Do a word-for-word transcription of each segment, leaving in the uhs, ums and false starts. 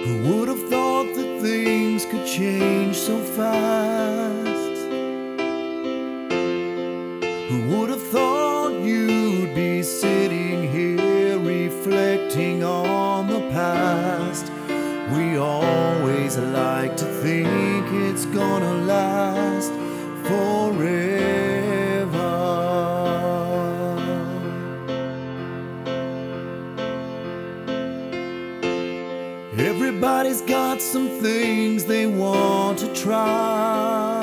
Who would have thought that things could change so fast? Who would have thought you'd be sitting here reflecting on the past? We always like to think it's gonna last forever. Everybody's got some things they want to try.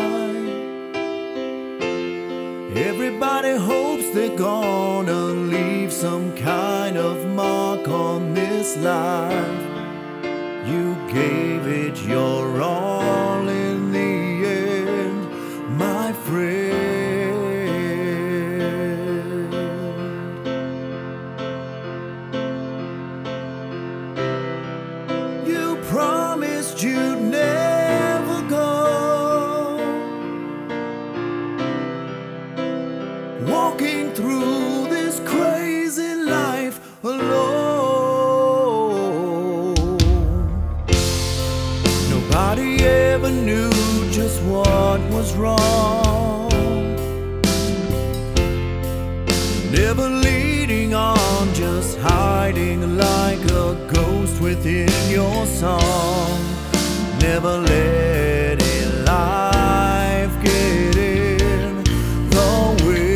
Everybody hopes they're gonna leave some kind of mark on this life. You gave it your all in the end, my friend. You promised you'd never go, walking through this crazy life alone. Nobody ever knew just what was wrong. Never leading on, just hiding like a ghost within your song. Never letting life get in the way.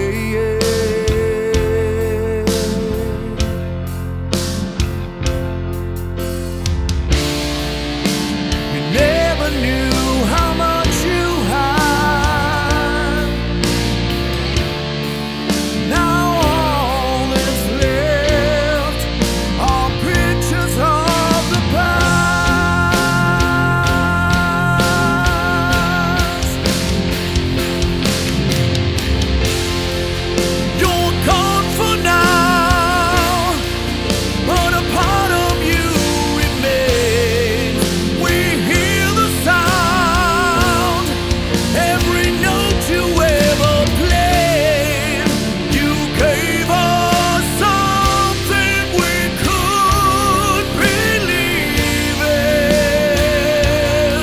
You never knew how much you had. Now all that's left are pictures of the past. You're gone for now, but a part of you remains. We hear the sound, every note you ever played. You gave us something we could believe in.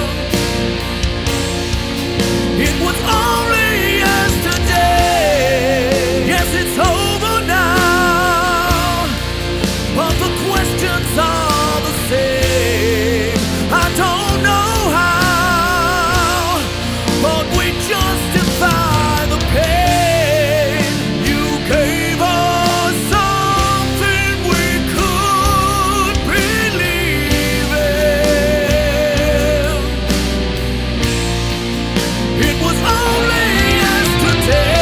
It was only yesterday. Yes, it's over now, but the questions are the same. I don't know how, but we justify the pain. You gave us something we could believe in. It was only yesterday.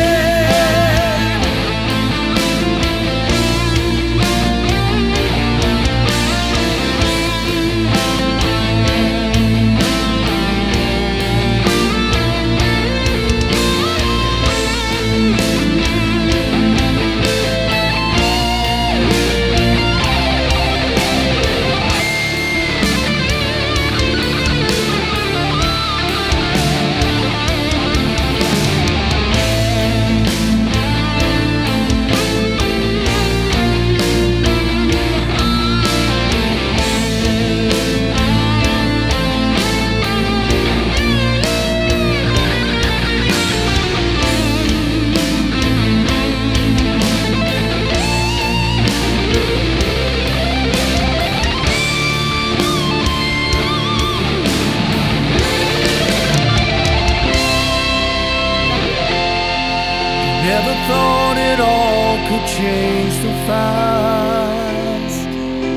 Never thought it all could change so fast.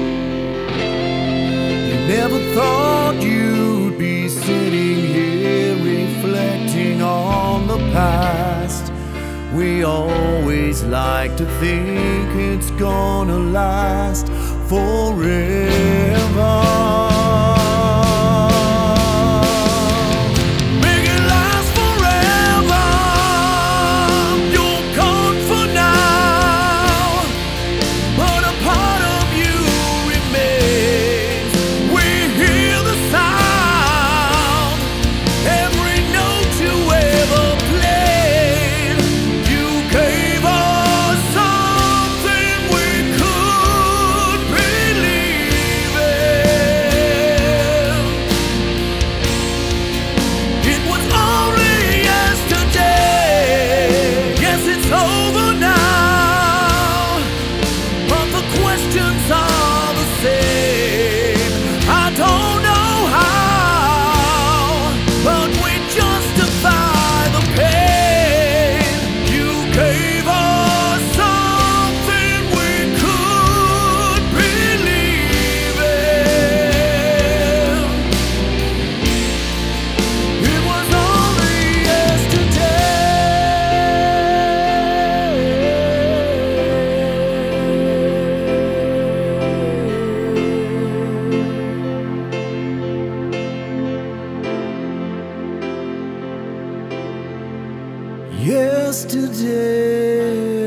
You never thought you'd be sitting here reflecting on the past. We always like to think it's gonna last forever. Make it last forever. You're gone for now, but a part of you remains. We hear the sound, every note you ever played. You gave us something we could believe Yesterday